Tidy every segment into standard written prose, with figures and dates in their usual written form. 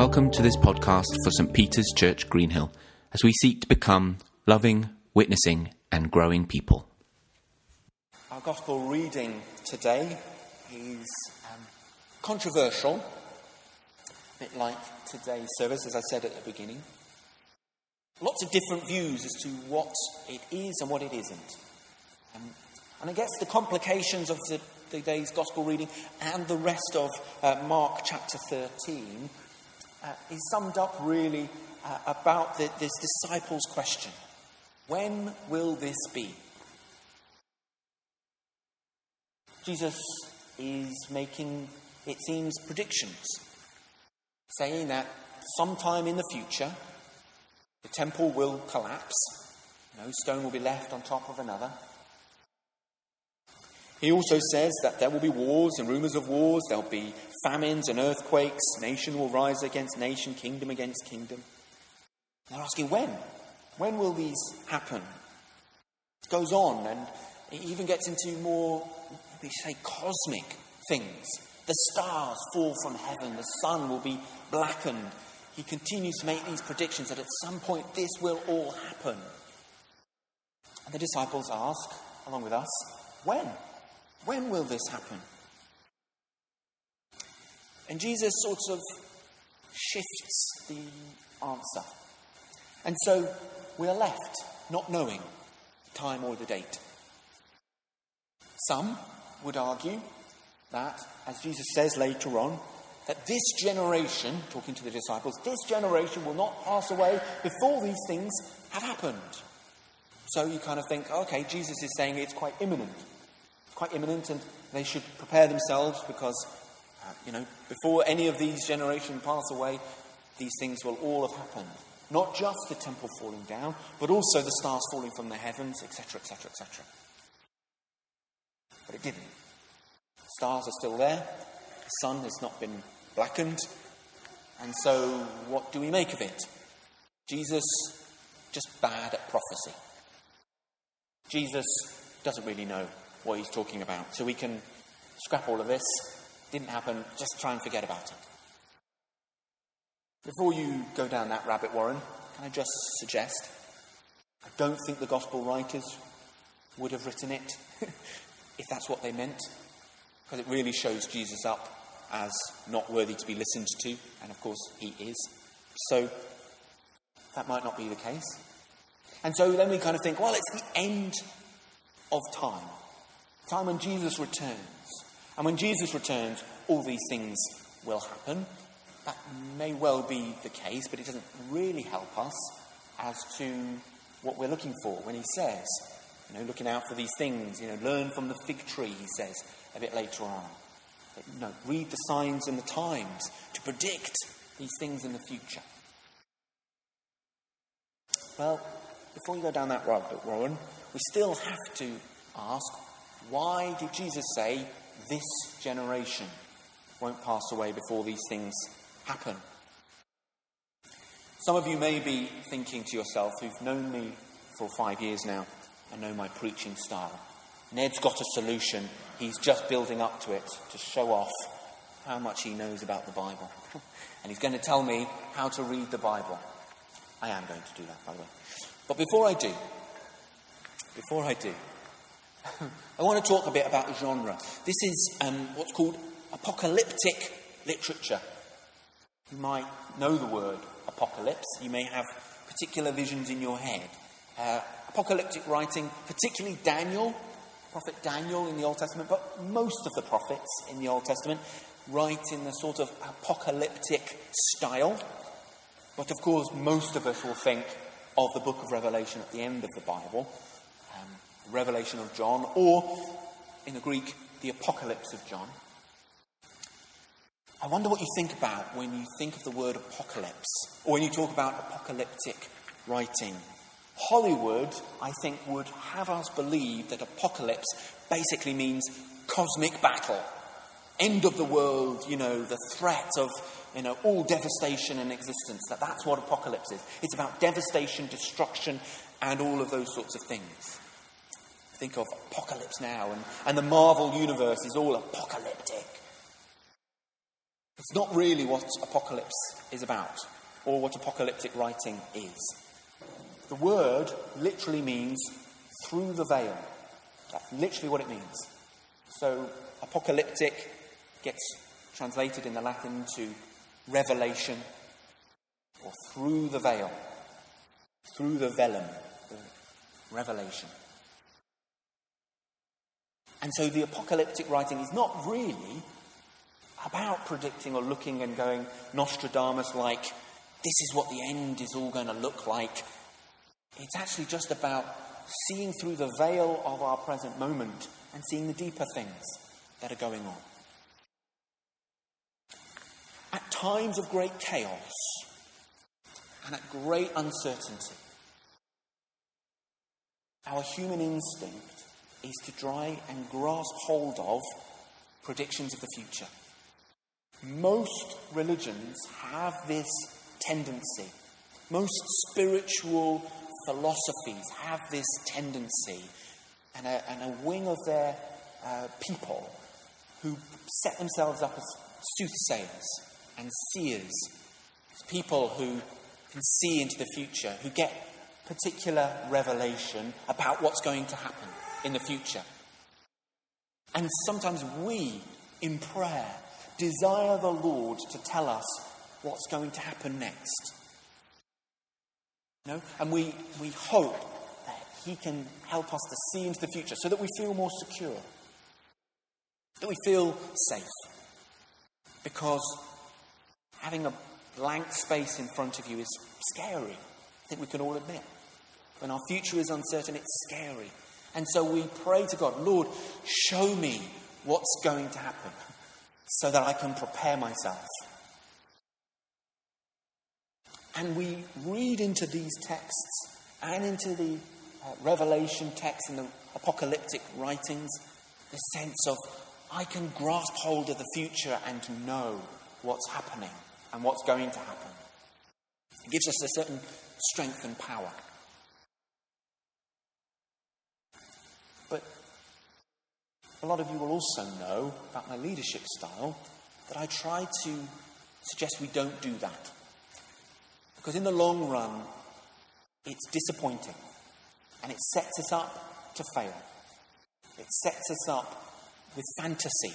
Welcome to this podcast for St. Peter's Church, Greenhill, as we seek to become loving, witnessing and growing people. Our Gospel reading today is controversial, a bit like today's service, as I said at the beginning. Lots of different views as to what it is and what it isn't. And I guess the complications of today's Gospel reading and the rest of Mark chapter 13 is summed up really about this disciples' question. When will this be? Jesus is making, it seems, predictions, saying that sometime in the future, the temple will collapse. No stone will be left on top of another. He also says that there will be wars and rumours of wars. There'll be famines and earthquakes. Nation will rise against nation, kingdom against kingdom. They're asking when? When will these happen? It goes on, and it even gets into more, we say, cosmic things. The stars fall from heaven. The sun will be blackened. He continues to make these predictions that at some point this will all happen. And the disciples ask, along with us, when? When will this happen? And Jesus sort of shifts the answer. And so we are left not knowing the time or the date. Some would argue that, as Jesus says later on, that this generation, talking to the disciples, this generation will not pass away before these things have happened. So you kind of think, okay, Jesus is saying it's quite imminent. Quite imminent, and they should prepare themselves because, before any of these generations pass away, these things will all have happened. Not just the temple falling down, but also the stars falling from the heavens, etc., etc., etc. But it didn't. The stars are still there. The sun has not been blackened. And so what do we make of it? Jesus just bad at prophecy. Jesus doesn't really know what he's talking about. So we can scrap all of this. Didn't happen. Just try and forget about it. Before you go down that rabbit warren, can I just suggest, I don't think the gospel writers would have written it if that's what they meant, because it really shows Jesus up as not worthy to be listened to, and of course he is. So that might not be the case. And so then we kind of think, well, it's the end of time. Time when Jesus returns. And when Jesus returns, all these things will happen. That may well be the case, but it doesn't really help us as to what we're looking for when he says, looking out for these things, learn from the fig tree, he says a bit later on. Read the signs and the times to predict these things in the future. Well, before you go down that rabbit warren, we still have to ask, why did Jesus say this generation won't pass away before these things happen? Some of you may be thinking to yourself, who've known me for 5 years now and know my preaching style, Ned's got a solution. He's just building up to it to show off how much he knows about the Bible. And he's going to tell me how to read the Bible. I am going to do that, by the way. But before I do, I want to talk a bit about genre. This is what's called apocalyptic literature. You might know the word apocalypse. You may have particular visions in your head. Apocalyptic writing, particularly Prophet Daniel in the Old Testament, but most of the prophets in the Old Testament write in the sort of apocalyptic style. But of course, most of us will think of the book of Revelation at the end of the Bible, Revelation of John, or in the Greek, the Apocalypse of John. I wonder what you think about when you think of the word apocalypse, or when you talk about apocalyptic writing. Hollywood, I think, would have us believe that apocalypse basically means cosmic battle, end of the world, the threat of, all devastation in existence. That's what apocalypse is. It's about devastation, destruction, and all of those sorts of things. Think of Apocalypse Now, and the Marvel universe is all apocalyptic. But It's not really what Apocalypse is about, or what apocalyptic writing is. The word literally means through the veil. That's literally what it means. So apocalyptic gets translated in the Latin to revelation, or through the veil, through the velum, the revelation. And so the apocalyptic writing is not really about predicting or looking and going Nostradamus like, this is what the end is all going to look like. It's actually just about seeing through the veil of our present moment and seeing the deeper things that are going on. At times of great chaos and at great uncertainty, our human instinct is to try and grasp hold of predictions of the future. Most religions have this tendency. Most spiritual philosophies have this tendency, and a wing of their people who set themselves up as soothsayers and seers, people who can see into the future, who get particular revelation about what's going to happen in the future. And sometimes we, in prayer, desire the Lord to tell us what's going to happen next. You know? And we hope that he can help us to see into the future so that we feel more secure, that we feel safe. Because having a blank space in front of you is scary. I think we can all admit. When our future is uncertain, it's scary. And so we pray to God, Lord, show me what's going to happen so that I can prepare myself. And we read into these texts and into the Revelation texts and the apocalyptic writings the sense of, I can grasp hold of the future and know what's happening and what's going to happen. It gives us a certain strength and power. But a lot of you will also know about my leadership style that I try to suggest we don't do that. Because in the long run, it's disappointing. And it sets us up to fail. It sets us up with fantasy.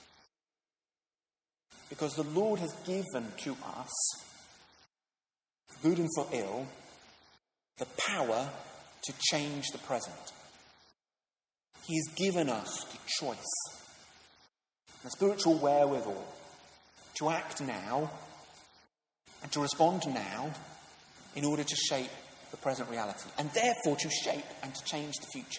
Because the Lord has given to us, for good and for ill, the power to change the present. He has given us the choice, the spiritual wherewithal to act now and to respond now in order to shape the present reality, and therefore to shape and to change the future.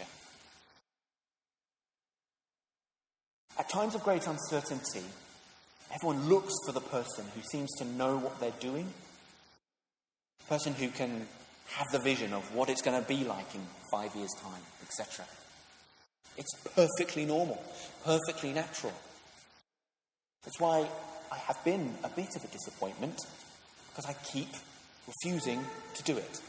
At times of great uncertainty, everyone looks for the person who seems to know what they're doing, the person who can have the vision of what it's going to be like in 5 years' time, etc. It's perfectly normal, perfectly natural. That's why I have been a bit of a disappointment, because I keep refusing to do it.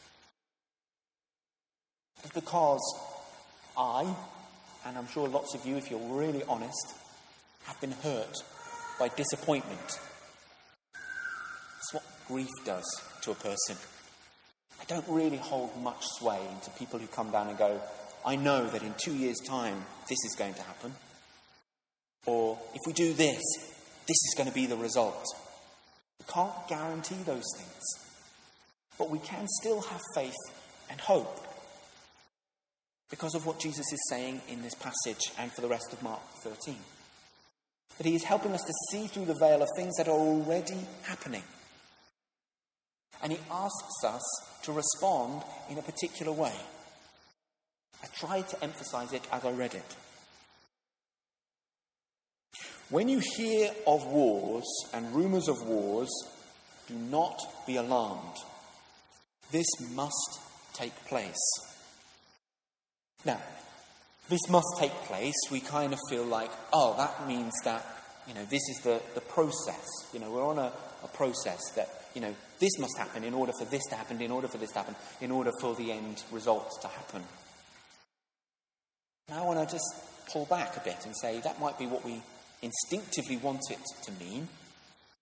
It's because I, and I'm sure lots of you, if you're really honest, have been hurt by disappointment. It's what grief does to a person. I don't really hold much sway into people who come down and go, I know that in 2 years' time, this is going to happen. Or, if we do this, this is going to be the result. We can't guarantee those things. But we can still have faith and hope because of what Jesus is saying in this passage and for the rest of Mark 13. That he is helping us to see through the veil of things that are already happening. And he asks us to respond in a particular way. I tried to emphasize it as I read it. When you hear of wars and rumours of wars, do not be alarmed. This must take place. Now, this must take place, we kind of feel like, oh, that means that, this is the process. We're on a process that, this must happen in order for this to happen, in order for this to happen, in order for the end result to happen. Now I want to just pull back a bit and say that might be what we instinctively want it to mean,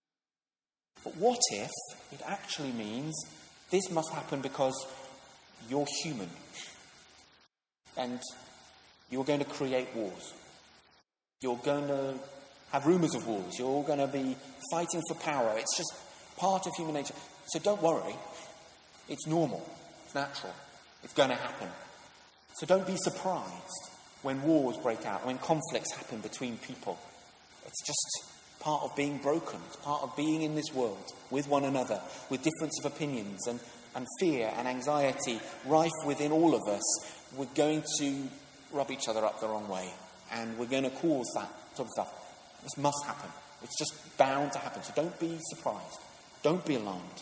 But what if it actually means this must happen because you're human and you're going to create wars? You're going to have rumours of wars. You're going to be fighting for power. It's just part of human nature. So don't worry. It's normal. It's natural. It's going to happen. So don't be surprised when wars break out, when conflicts happen between people. It's just part of being broken. It's part of being in this world with one another, with difference of opinions and fear and anxiety rife within all of us. We're going to rub each other up the wrong way, and we're going to cause that sort of stuff. This must happen. It's just bound to happen. So don't be surprised. Don't be alarmed.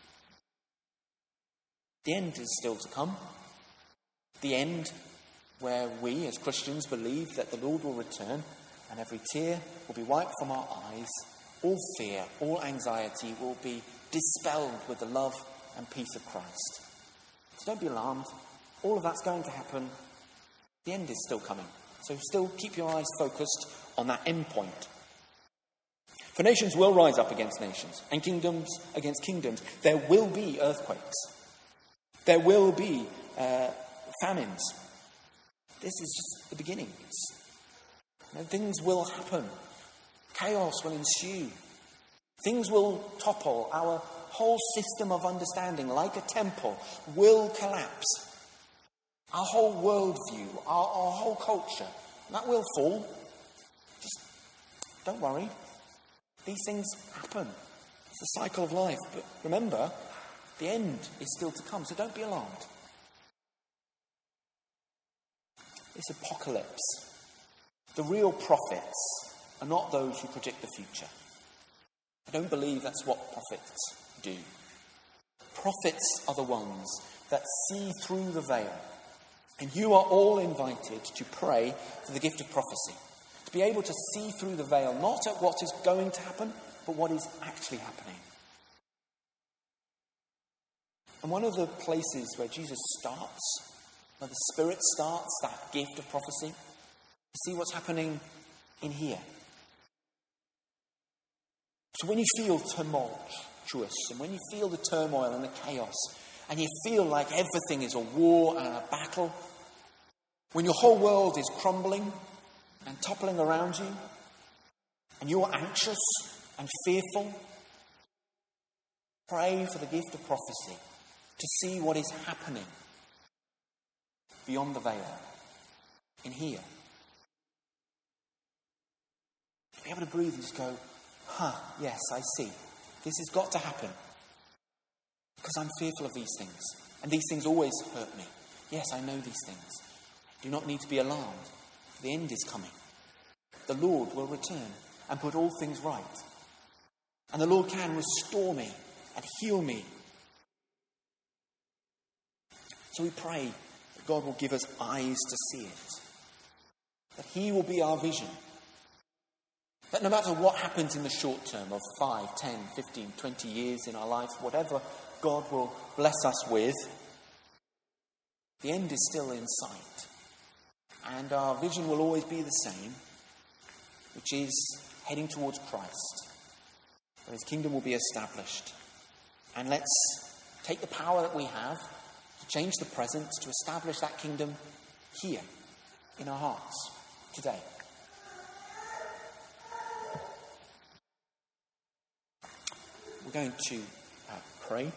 The end is still to come. The end where we as Christians believe that the Lord will return and every tear will be wiped from our eyes. All fear, all anxiety will be dispelled with the love and peace of Christ. So don't be alarmed. All of that's going to happen. The end is still coming. So still keep your eyes focused on that end point. For nations will rise up against nations, and kingdoms against kingdoms. There will be earthquakes. There will be famines. This is just the beginning. Things will happen. Chaos will ensue. Things will topple. Our whole system of understanding, like a temple, will collapse. Our whole worldview, our whole culture, that will fall. Just don't worry. These things happen. It's the cycle of life. But remember, the end is still to come, so don't be alarmed. This apocalypse, the real prophets are not those who predict the future. I don't believe that's what prophets do. Prophets are the ones that see through the veil. And you are all invited to pray for the gift of prophecy. To be able to see through the veil, not at what is going to happen, but what is actually happening. And one of the places where Jesus starts, where the Spirit starts that gift of prophecy, see what's happening in here. So when you feel tumultuous, and when you feel the turmoil and the chaos, and you feel like everything is a war and a battle, when your whole world is crumbling and toppling around you, and you're anxious and fearful, pray for the gift of prophecy to see what is happening beyond the veil, in here. Be able to breathe and just go, yes, I see. This has got to happen. Because I'm fearful of these things. And these things always hurt me. Yes, I know these things. I do not need to be alarmed. The end is coming. The Lord will return and put all things right. And the Lord can restore me and heal me. So we pray that God will give us eyes to see it. That He will be our vision. That no matter what happens in the short term of 5, 10, 15, 20 years in our life, whatever God will bless us with, the end is still in sight. And our vision will always be the same, which is heading towards Christ, where His kingdom will be established. And let's take the power that we have to change the present, to establish that kingdom here, in our hearts, today. We're going to pray.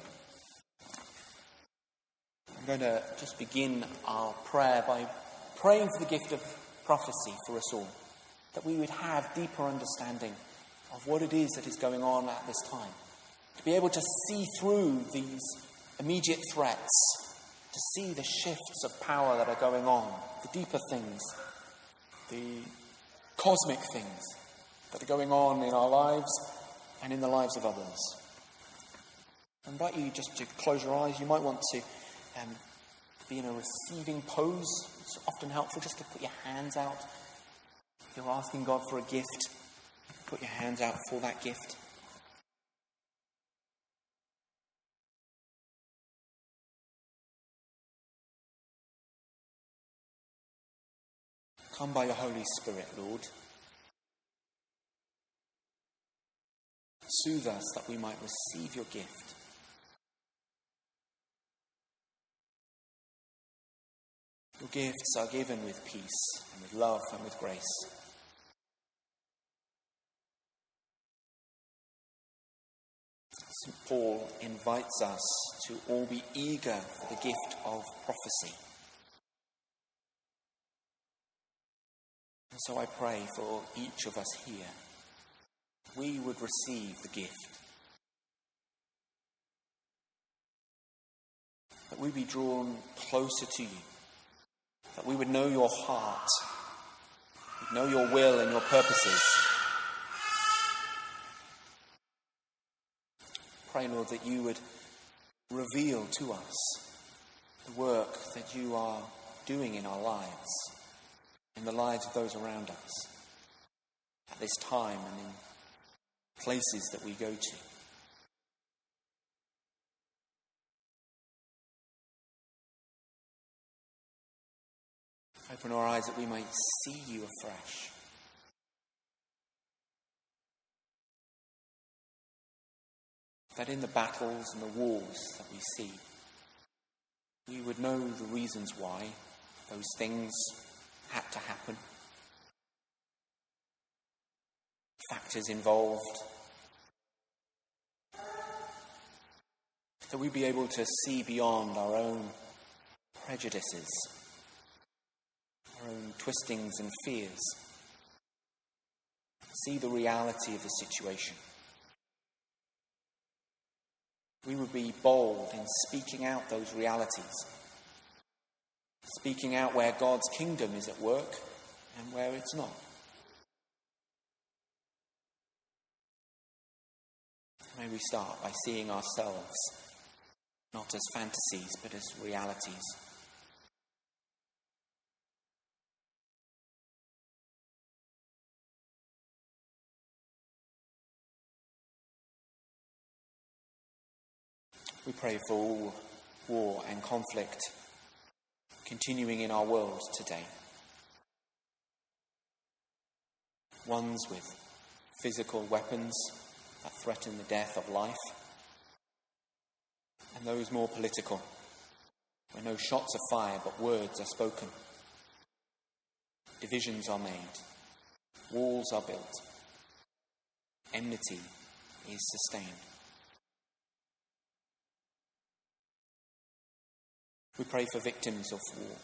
I'm going to just begin our prayer by praying for the gift of prophecy for us all, that we would have deeper understanding of what it is that is going on at this time, to be able to see through these immediate threats, to see the shifts of power that are going on, the deeper things, the cosmic things that are going on in our lives and in the lives of others. I invite you just to close your eyes. You might want to be in a receiving pose. It's often helpful just to put your hands out. If you're asking God for a gift, put your hands out for that gift. Come by your Holy Spirit, Lord. soothe us that we might receive your gift. Your gifts are given with peace and with love and with grace. St. Paul invites us to all be eager for the gift of prophecy. And so I pray for each of us here, we would receive the gift. That we be drawn closer to you. That we would know your heart, know your will and your purposes. Pray, Lord, that you would reveal to us the work that you are doing in our lives, in the lives of those around us, at this time and in places that we go to. Open our eyes that we might see you afresh. That in the battles and the wars that we see, we would know the reasons why those things had to happen. Factors involved. That we'd be able to see beyond our own prejudices, our own twistings and fears. See the reality of the situation. We would be bold in speaking out those realities. Speaking out where God's kingdom is at work and where it's not. May we start by seeing ourselves not as fantasies but as realities. We pray for all war and conflict continuing in our world today. Ones with physical weapons that threaten the death of life, and those more political, where no shots are fired but words are spoken. Divisions are made, walls are built, enmity is sustained. We pray for victims of war,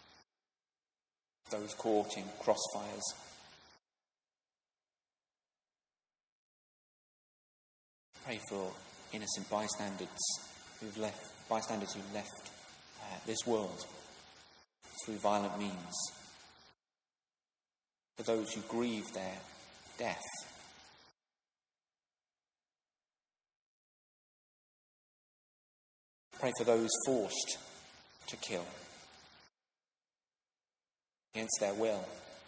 those caught in crossfires. Pray for innocent bystanders who've left this world through violent means. For those who grieve their death. Pray for those forced to kill against their will.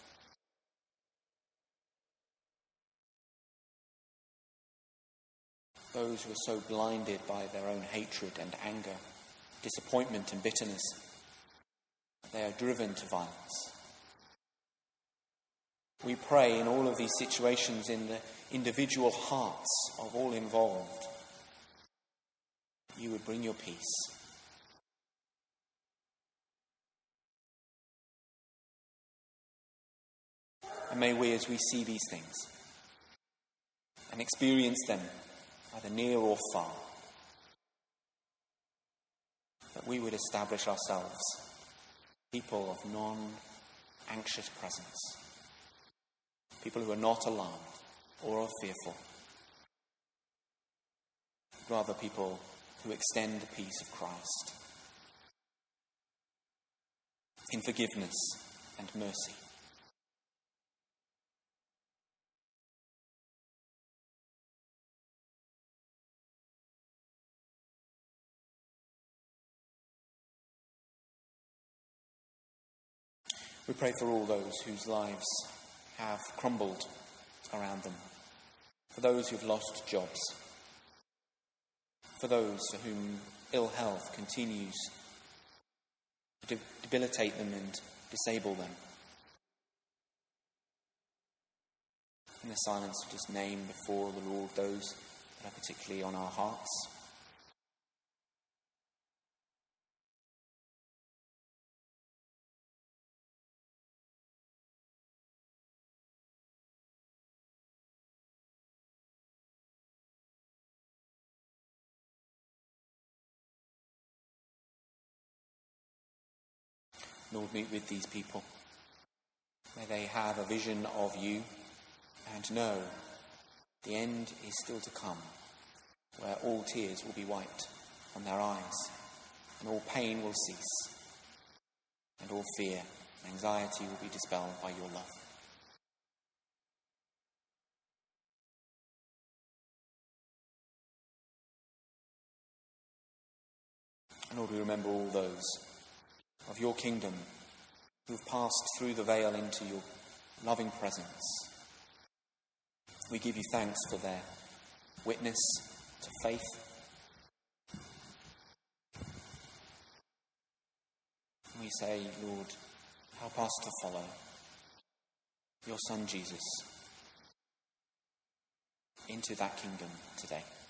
Those who are so blinded by their own hatred and anger, disappointment and bitterness, they are driven to violence. We pray in all of these situations in the individual hearts of all involved, you would bring your peace. And may we, as we see these things and experience them, either near or far, that we would establish ourselves people of non-anxious presence, people who are not alarmed or are fearful, rather people who extend the peace of Christ in forgiveness and mercy. We pray for all those whose lives have crumbled around them, for those who've lost jobs, for those for whom ill health continues to debilitate them and disable them. In the silence, just name before the Lord those particularly on our hearts. Lord, meet with these people. May they have a vision of you and know the end is still to come, where all tears will be wiped from their eyes and all pain will cease and all fear and anxiety will be dispelled by your love. And Lord, we remember all those of your kingdom who have passed through the veil into your loving presence. We give you thanks for their witness to faith. We say, Lord, help us to follow your Son Jesus into that kingdom today.